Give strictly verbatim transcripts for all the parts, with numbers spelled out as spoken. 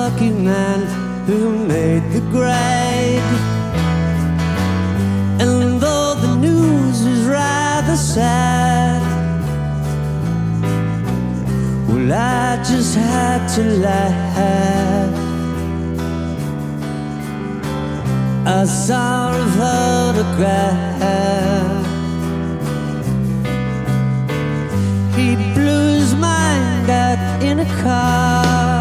lucky man who made the grade. And though the news was rather sad, well, I just had to laugh. I saw a photograph. He blew his mind out in a car.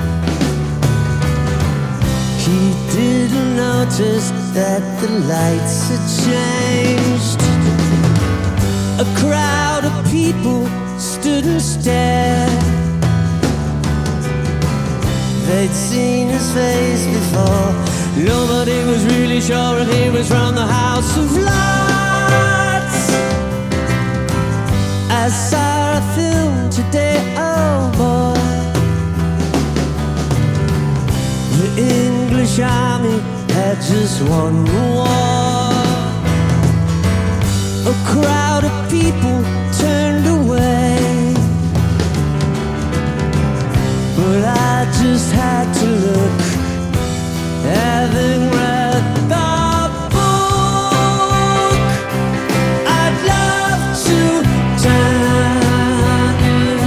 He didn't notice that the lights had changed. A crowd of people stood and stared. They'd seen his face before. Nobody was really sure if he was from the House of Lords. I saw a film today, oh boy. The English army had just won the war. A crowd of people turned away, but I just had to look, having read the book. I'd love to turn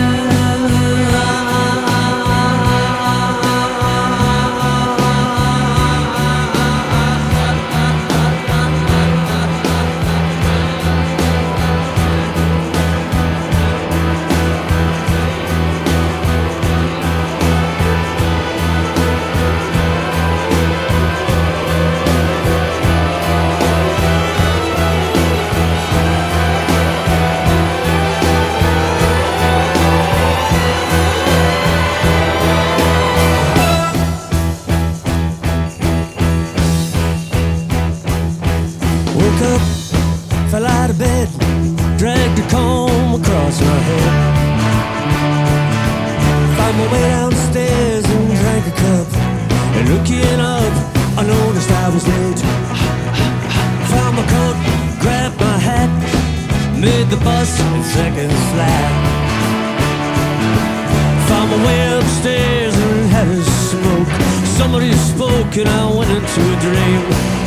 fell out of bed, dragged a comb across my head. Found my way downstairs and drank a cup. And looking up, I noticed I was late. Found my coat, grabbed my hat, made the bus in seconds flat. Found my way upstairs and had a smoke. Somebody spoke and I went into a dream.